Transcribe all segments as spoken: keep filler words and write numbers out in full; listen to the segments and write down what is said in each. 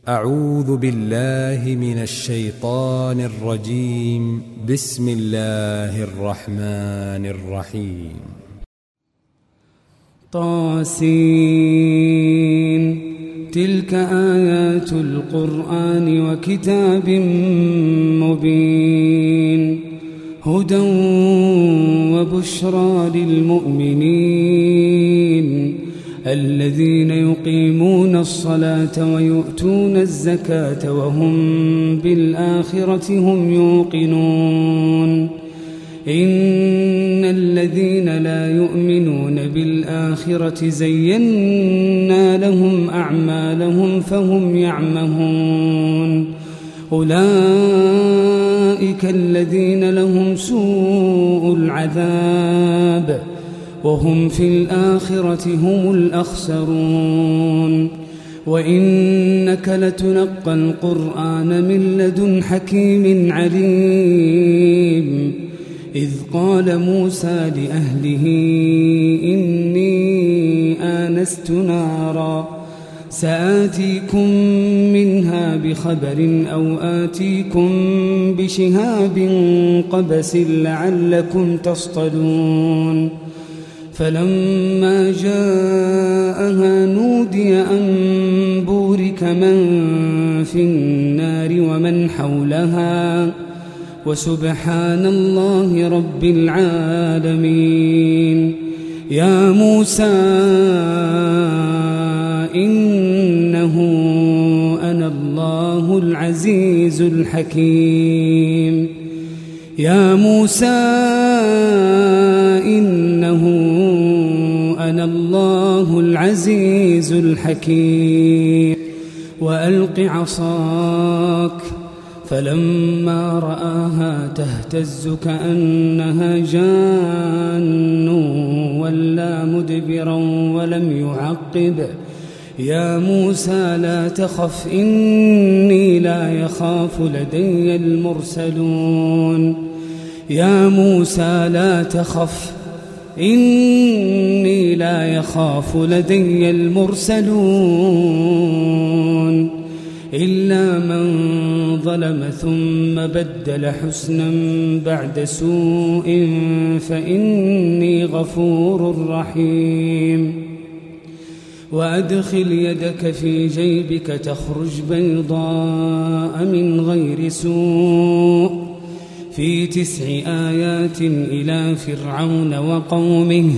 أعوذ بالله من الشيطان الرجيم. بسم الله الرحمن الرحيم. طاسين. تلك آيات القرآن وكتاب مبين، هدى وبشرى للمؤمنين الذين يقيمون الصلاة ويؤتون الزكاة وهم بالآخرة هم يوقنون. إن الذين لا يؤمنون بالآخرة زينا لهم أعمالهم فهم يعمهون. أولئك الذين لهم سوء العذاب وهم في الآخرة هم الأخسرون. وإنك لتلقى القرآن من لدن حكيم عليم. إذ قال موسى لأهله إني آنست نارا سآتيكم منها بخبر أو آتيكم بشهاب قبس لعلكم تصطلون. فلما جاءها نودي أن بورك من في النار ومن حولها وسبحان الله رب العالمين. يا موسى إنه أنا الله العزيز الحكيم. يا موسى إنه أنا الله العزيز الحكيم. وألق عصاك. فلما رآها تهتز كأنها جان ولا مدبرا ولم يعقب. يا موسى لا تخف إني لا يخاف لدي المرسلون. يا موسى لا تخف إني لا يخاف لدي المرسلون إلا من ظلم ثم بدل حسنا بعد سوء فإني غفور رحيم. وأدخل يدك في جيبك تخرج بيضاء من غير سوء في تسع آيات إلى فرعون وقومه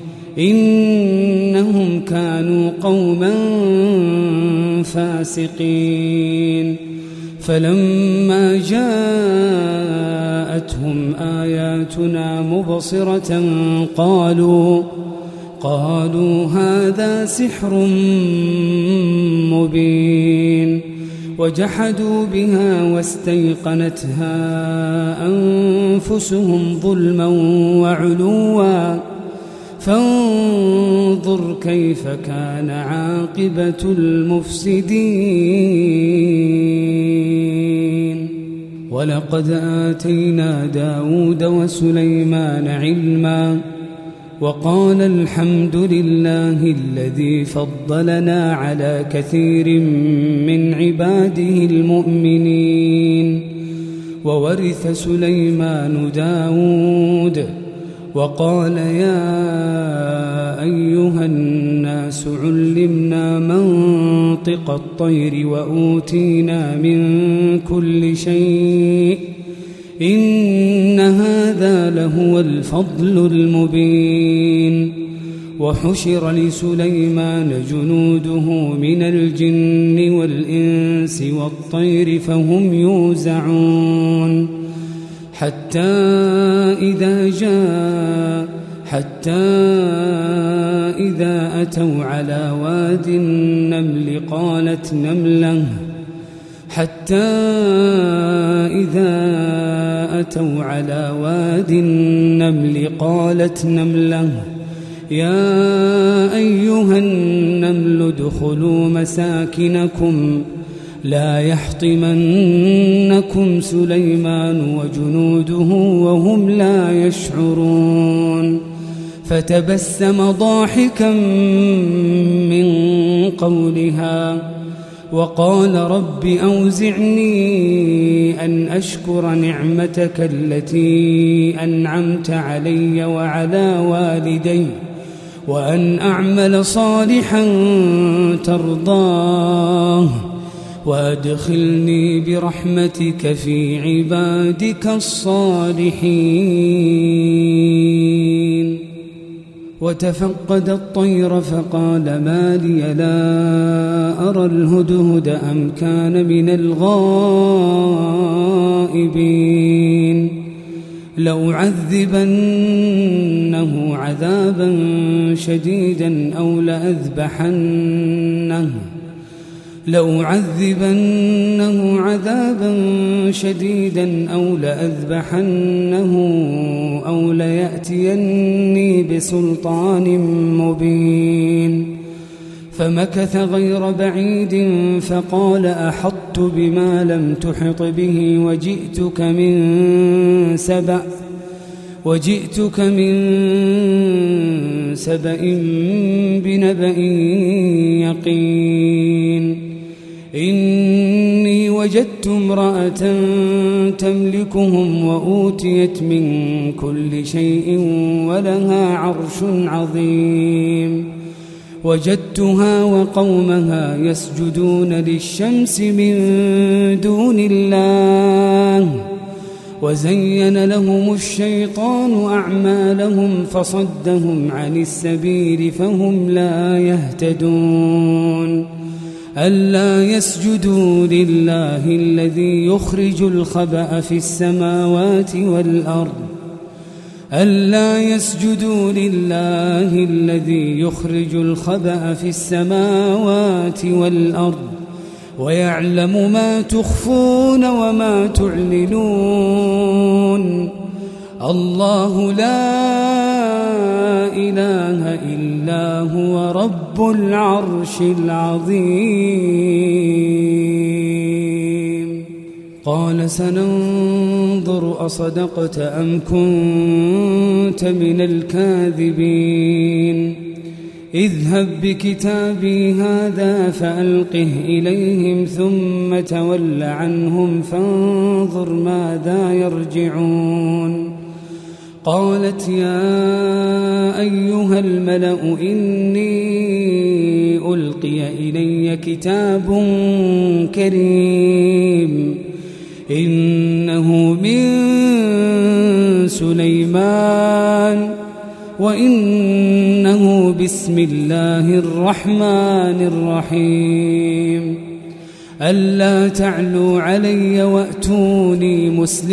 إنهم كانوا قوما فاسقين. فلما جاءتهم آياتنا مبصرة قالوا قالوا هذا سحر مبين. وجحدوا بها واستيقنتها أنفسهم ظلما وعلوا فانظر كيف كان عاقبة المفسدين. ولقد آتينا داود وسليمان علما وقال الحمد لله الذي فضلنا على كثير من عباده المؤمنين. وورث سليمان داود وقال يا أيها الناس علمنا منطق الطير وأوتينا من كل شيء إن هذا لهو الفضل المبين. وحشر لسليمان جنوده من الجن والإنس والطير فهم يوزعون حتى إذا جاء حتى إذا أتوا على واد النمل قالت نملة حتى إذا أتوا على واد النمل قالت نملة يا أيها النمل ادخلوا مساكنكم لا يحطمنكم سليمان وجنوده وهم لا يشعرون. فتبسم ضاحكا من قولها وقال رب أوزعني أن أشكر نعمتك التي أنعمت علي وعلى والدي وأن أعمل صالحا ترضاه وأدخلني برحمتك في عبادك الصالحين. وتفقد الطير فقال ما لي لا أرى الهدهد أم كان من الغائبين لأعذبنه عذابا شديدا أو لأذبحنه لأعذبنه عذابا شديدا أو لأذبحنه أو ليأتيني بسلطان مبين. فمكث غير بعيد فقال أحطت بما لم تحط به وجئتك من سبأ وجئتك من سبأ بنبأ يقين. إني وجدت امرأة تملكهم وأوتيت من كل شيء ولها عرش عظيم. وجدتها وقومها يسجدون للشمس من دون الله وزين لهم الشيطان أعمالهم فصدهم عن السبيل فهم لا يهتدون. ألا يسجدوا لله الذي يخرج الخبأ في السماوات والأرض ألا يسجدوا لله الذي يخرج الخبأ في السماوات والأرض ويعلم ما تخفون وما تعلنون. الله لا إله إلا هو رب العرش العظيم. قال سننظر أصدقت أم كنت من الكاذبين. اذهب بكتابي هذا فألقه إليهم ثم تول عنهم فانظر ماذا يرجعون. قالت يا أيها الملأ إني ألقي إلي كتاب كريم إنه من سليمان وإنه بسم الله الرحمن الرحيم. ألا تعلوا علي وأتوني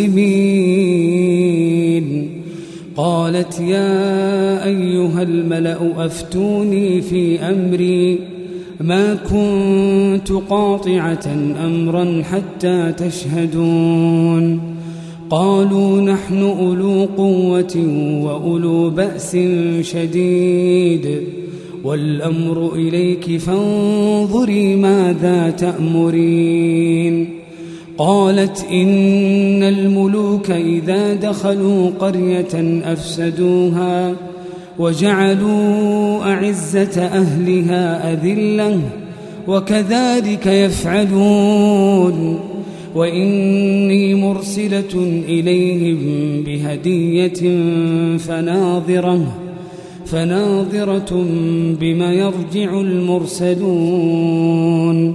مسلمين. قالت يا أيها الملأ أفتوني في أمري ما كنت قاطعة أمرا حتى تشهدون. قالوا نحن أولو قوة وأولو بأس شديد والأمر إليك فانظري ماذا تأمرين. قالت إن الملوك إذا دخلوا قرية أفسدوها وجعلوا أعزة أهلها أذلة وكذلك يفعلون. وإني مرسلة إليهم بهدية فناظرة فناظرة بما يرجع المرسلون.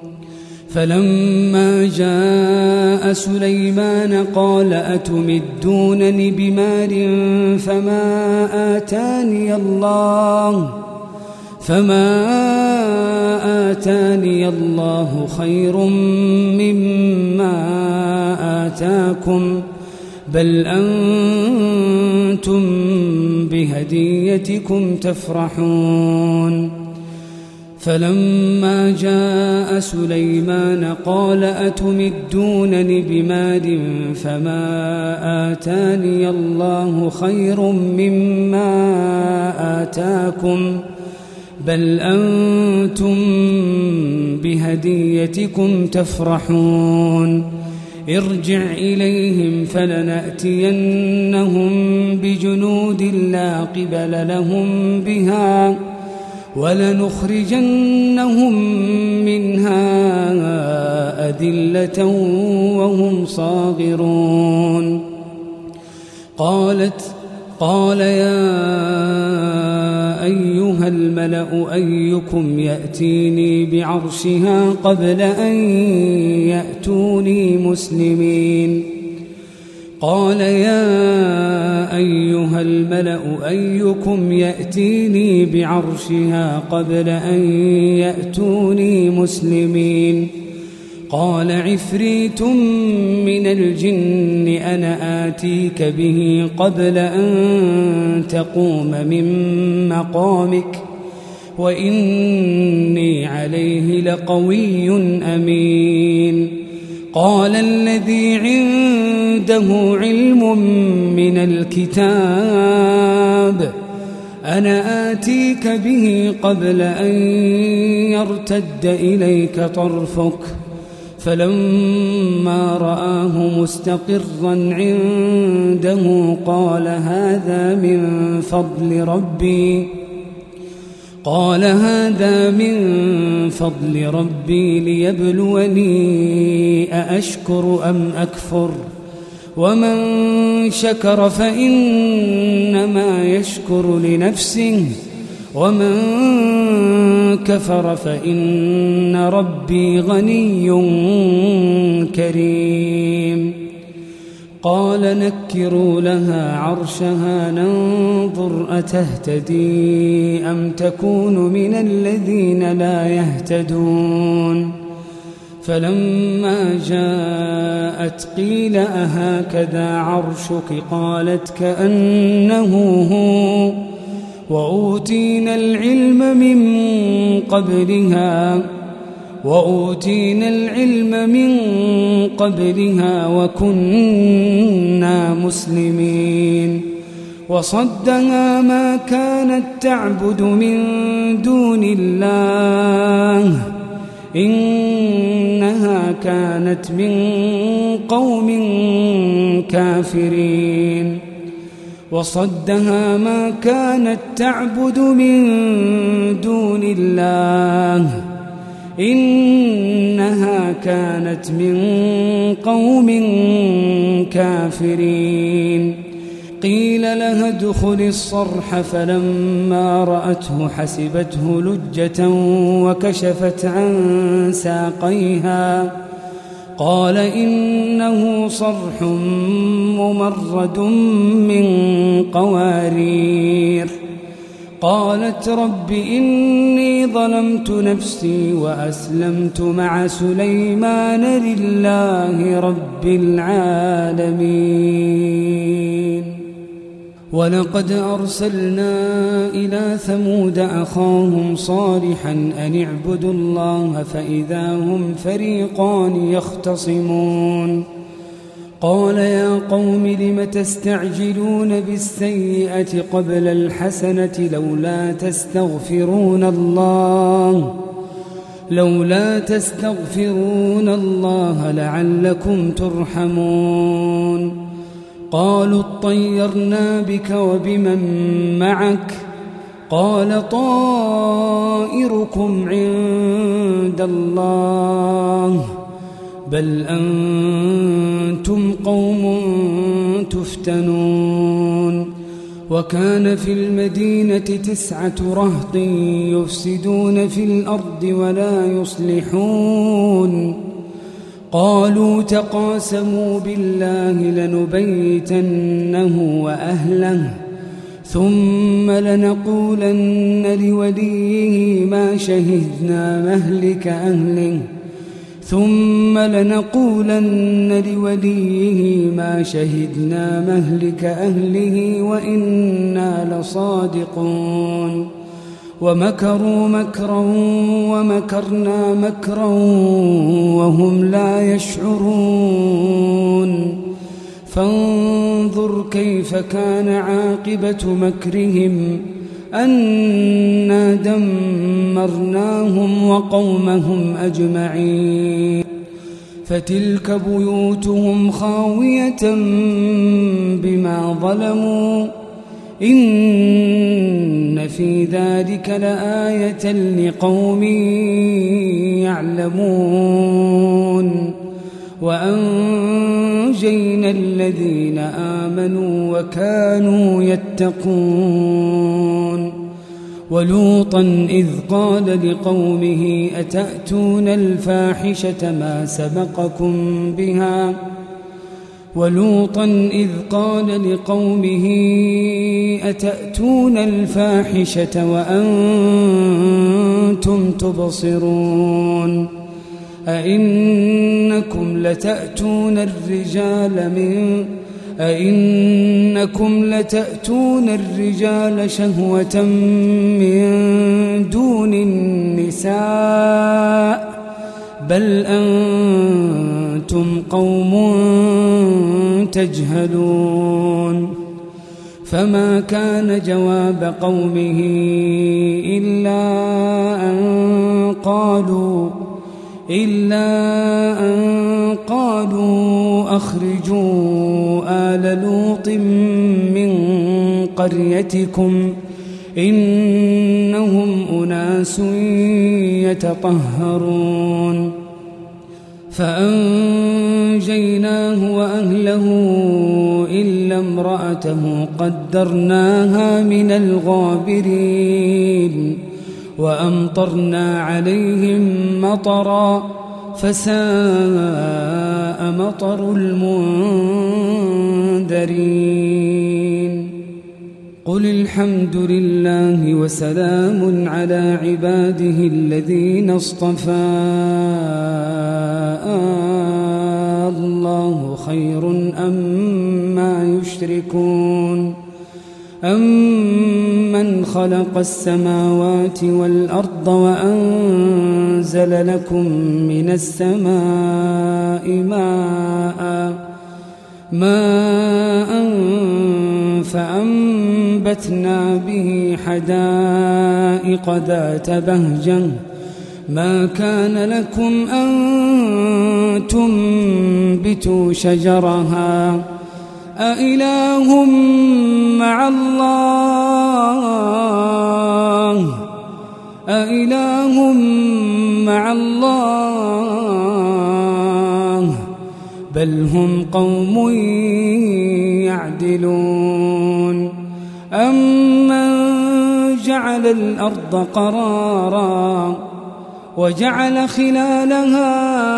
فلما جاء سليمان قال أتمدونني بمال فما آتاني الله فما آتاني الله خير مما آتاكم بل أنتم بهديتكم تفرحون. فلما جاء سليمان قال أتمدونني بمال فما آتاني الله خير مما آتاكم بل أنتم بهديتكم تفرحون. ارجع إليهم فلنأتينهم بجنود لا قبل لهم بها ولنخرجنهم منها أذلة وهم صاغرون. قالت قال يا أيها الملأ أيكم يأتيني بعرشها قبل أن يأتوني مسلمين. قال يا أيها الملأ أيكم يأتيني بعرشها قبل أن يأتوني مسلمين. قال عفريت من الجن أنا آتيك به قبل أن تقوم من مقامك وإني عليه لقوي أمين. قال الذي عنده علم من الكتاب أنا آتيك به قبل أن يرتد إليك طرفك. فلما رآه مستقرا عنده قال هذا من فضل ربي قال هذا من فضل ربي ليبلوني أأشكر أم أكفر ومن شكر فإنما يشكر لنفسه ومن كفر فإن ربي غني كريم. قال نكروا لها عرشها ننظر أتهتدي أم تكون من الذين لا يهتدون. فلما جاءت قيل أهكذا عرشك قالت كأنه هو وأوتينا العلم من قبلها وأوتينا العلم من قبلها وكنا مسلمين. وصدها ما كانت تعبد من دون الله إنها كانت من قوم كافرين. وصدها ما كانت تعبد من دون الله إنها كانت من قوم كافرين. قيل لها ادخل الصرح فلما رأته حسبته لجة وكشفت عن ساقيها قال إنه صرح ممرد من قوارير. قالت رب إني ظلمت نفسي وأسلمت مع سليمان لله رب العالمين. ولقد أرسلنا إلى ثمود أخاهم صالحا أن اعبدوا الله فإذا هم فريقان يختصمون. قال يا قوم لم تستعجلون بالسيئة قبل الحسنة لولا تستغفرون الله لولا تستغفرون الله لعلكم ترحمون. قالوا اطيرنا بك وبمن معك قال طائركم عند الله بل أنتم قوم تفتنون. وكان في المدينة تسعة رهط يفسدون في الأرض ولا يصلحون. قالوا تقاسموا بالله لنبيتنه وأهله ثم لنقولن لوليه ما شهدنا مهلك أهله ثم لنقولن لوليه ما شهدنا مهلك أهله وإنا لصادقون. ومكروا مكرا ومكرنا مكرا وهم لا يشعرون. فانظر كيف كان عاقبة مكرهم أنا دمرناهم وقومهم أجمعين. فتلك بيوتهم خاوية بما ظلموا إن في ذلك لآية لقوم يعلمون وأنجينا الذين آمنوا وكانوا يتقون ولوطا إذ قال لقومه أتأتون الفاحشة ما سبقكم بها ولوطا إذ قال لقومه أتأتون الفاحشة وأنتم تبصرون أئنكم لتأتون الرجال من أئنكم لتأتون الرجال شهوة من دون النساء بل أنتم قوم تجهلون فما كان جواب قومه إلا أن قالوا إلا أن قالوا أخرجوا آل لوط من قريتكم إنهم أناس يتطهرون فأنجيناه وأهله إلا امرأته قدرناها من الغابرين وأمطرنا عليهم مطرا فساء مطر المنذرين قل الحمد لله وسلام على عباده الذين اصطفى الله خير أما يشركون أمن خلق السماوات والأرض وأنزل لكم من السماء ماء ماء فأنبتنا به حدائق ذات بهجة ما كان لكم أن تنبتوا شجرها أإله مع الله أإله مع الله بل هم قوم يعدلون أمن جعل الأرض قرارا وجعل خلالها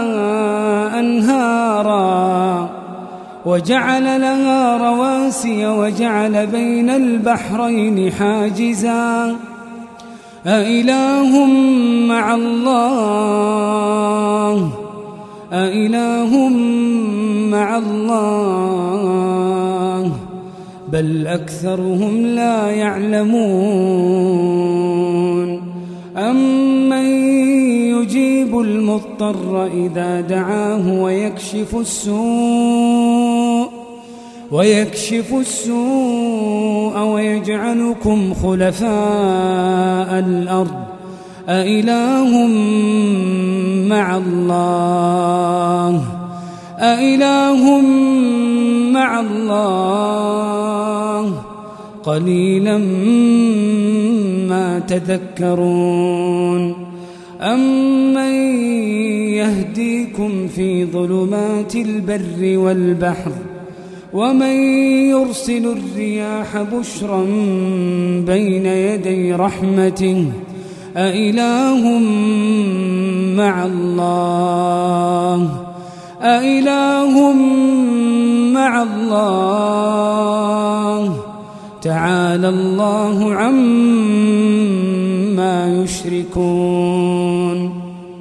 أنهارا وجعل لها رواسي وجعل بين البحرين حاجزا أإله مع الله أإله مع الله بل أكثرهم لا يعلمون أمن يجيب المضطر إذا دعاه ويكشف السوء ويكشف السوء ويجعلكم خلفاء الأرض أإله مع الله أإله مع الله قليلا ما تذكرون أمن يهديكم في ظلمات البر والبحر ومن يرسل الرياح بشرا بين يدي رحمته أإله مع الله أإله مع الله تعالى الله عما يشركون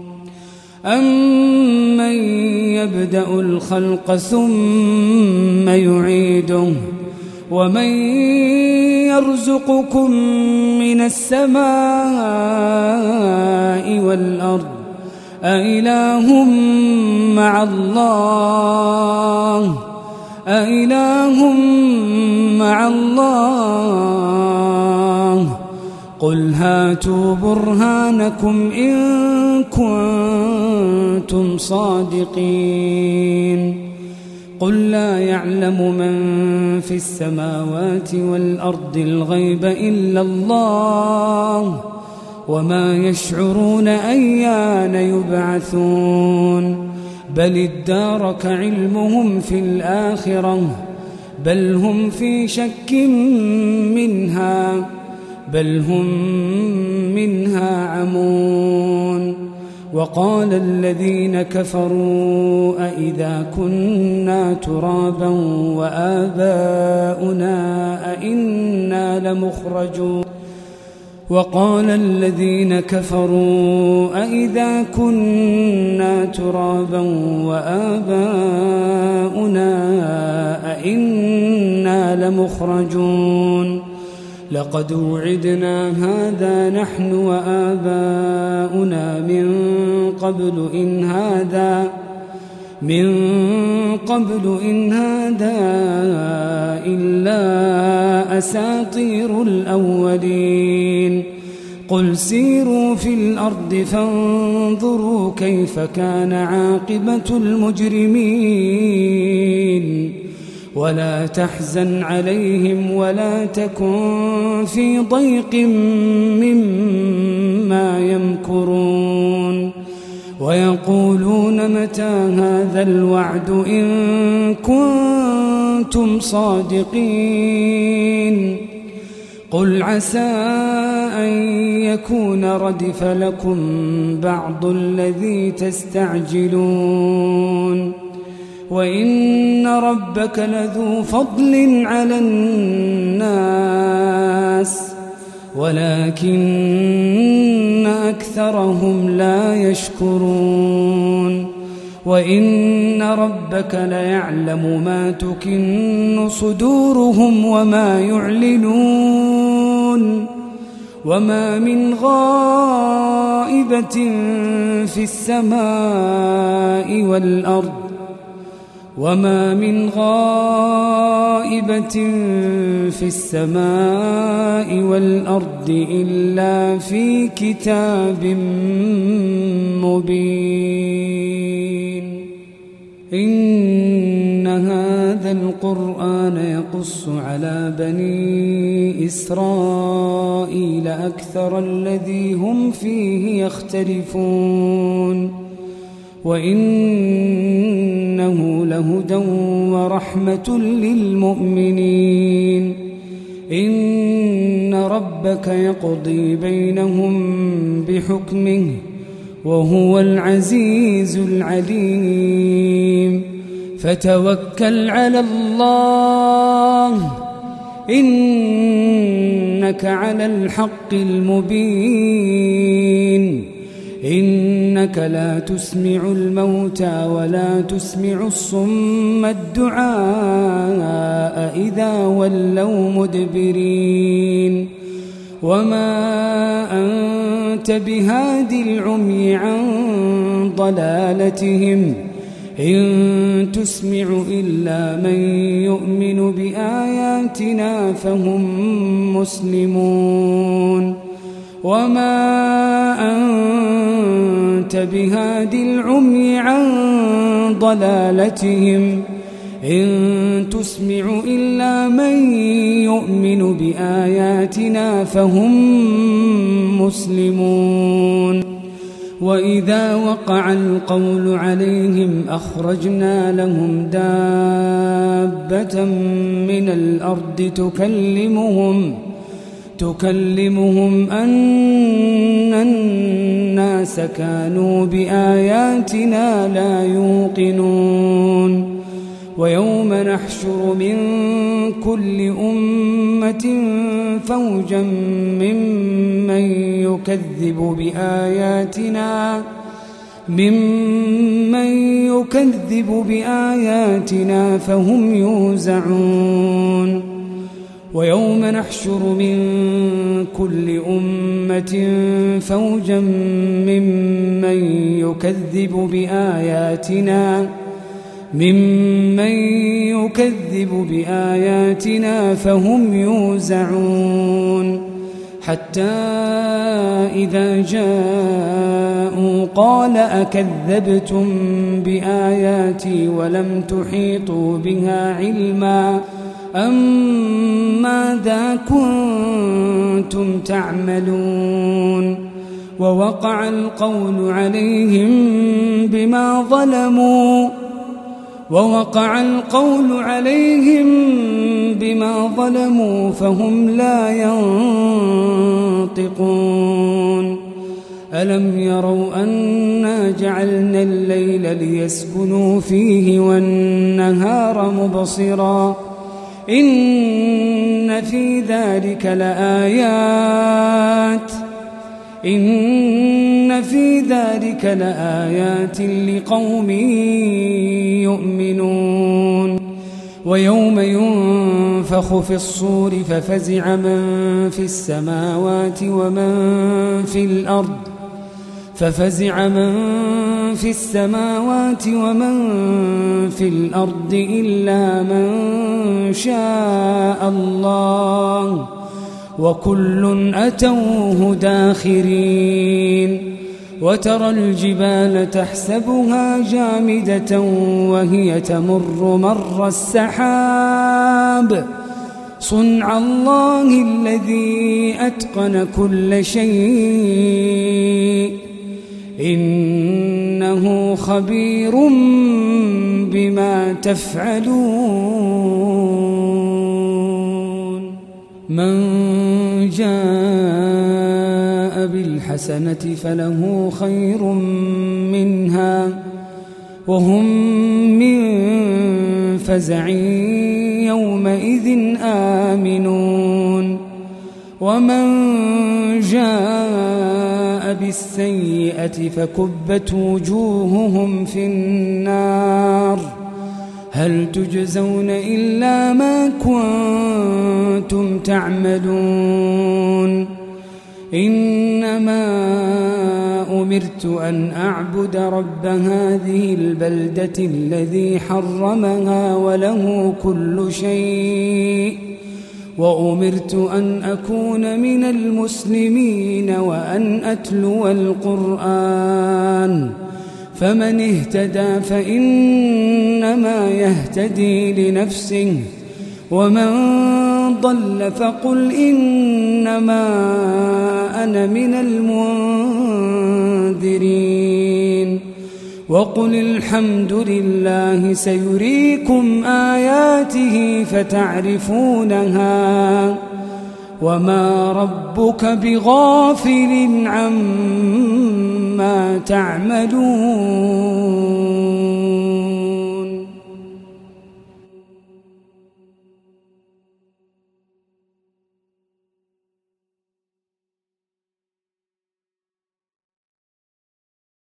أمن يبدأ الخلق ثم يعيده ومن يرزقكم من السماء والأرض أإله مع الله أإله مع الله قل هاتوا برهانكم إن كنتم صادقين قل لا يعلم من في السماوات والأرض الغيب إلا الله وما يشعرون أيان يبعثون بل ادارك علمهم في الآخرة بل هم في شك منها بل هم منها عمون وقال الذين كفروا أئذا كنا ترابا وآباؤنا أئنا لمخرجون وقال الذين كفروا أئذا كنا ترابا وآباؤنا أئنا لمخرجون لقد وعدنا هذا نحن وآباؤنا من قبل إن هذا من قبل إن هذا إلا أساطير الأولين قل سيروا في الأرض فانظروا كيف كان عاقبة المجرمين ولا تحزن عليهم ولا تكن في ضيق مما يمكرون ويقولون متى هذا الوعد إن كنتم صادقين قل عسى أن يكون ردف لكم بعض الذي تستعجلون وإن ربك لذو فضل على الناس ولكن أكثرهم لا يشكرون وإن ربك ليعلم ما تكن صدورهم وما يعلنون وما من غائبة في السماء والأرض وما من غائبة في السماء والأرض إلا في كتاب مبين إن هذا القرآن يقص على بني إسرائيل أكثر الذي هم فيه يختلفون وإنه لهدى ورحمة للمؤمنين إن ربك يقضي بينهم بحكمه وهو العزيز العليم فتوكل على الله إنك على الحق المبين إنك لا تسمع الموتى ولا تسمع الصم الدعاء إذا ولوا مدبرين وما أنت بهادي العمي عن ضلالتهم إن تسمع إلا من يؤمن بآياتنا فهم مسلمون وما أنت بهادي العمي عن ضلالتهم إن تسمع إلا من يؤمن بآياتنا فهم مسلمون وإذا وقع القول عليهم أخرجنا لهم دابة من الأرض تكلمهم تكلمهم أن الناس كانوا بآياتنا لا يوقنون ويوم نحشر من كل أمة فوجا ممن يكذب بآياتنا ممن يكذب بآياتنا فهم يوزعون ويوم نحشر من كل أمة فوجا ممن يكذب بآياتنا ممن يكذب بآياتنا فهم يوزعون حتى إذا جاءوا قال أكذبتم بآياتي ولم تحيطوا بها علما أم ماذا كنتم تعملون ووقع القول عليهم بما ظلموا ووقع القول عليهم بما ظلموا فهم لا ينطقون ألم يروا أنا جعلنا الليل ليسكنوا فيه والنهار مبصرا إن في ذلك لآيات إن في ذلك لآيات لقوم يؤمنون ويوم ينفخ في الصور ففزع من في السماوات ومن في الأرض ففزع من في السماوات ومن في الأرض إلا من شاء الله وكل أتوه داخرين وترى الجبال تحسبها جامدة وهي تمر مر السحاب صنع الله الذي أتقن كل شيء إنه خبير بما تفعلون من جاء بالحسنة فله خير منها وهم من فزع يومئذ آمنون ومن جاء بالسيئة فكبت وجوههم في النار هل تجزون إلا ما كنتم تعملون إنما أمرت أن أعبد رب هذه البلدة الذي حرمها وله كل شيء وأمرت أن أكون من المسلمين وأن أتلو القرآن فمن اهتدى فإنما يهتدي لنفسه ومن ضل فقل إنما أنا من المنذرين وقل الحمد لله سيريكم آياته فتعرفونها وما ربك بغافل عما تعملون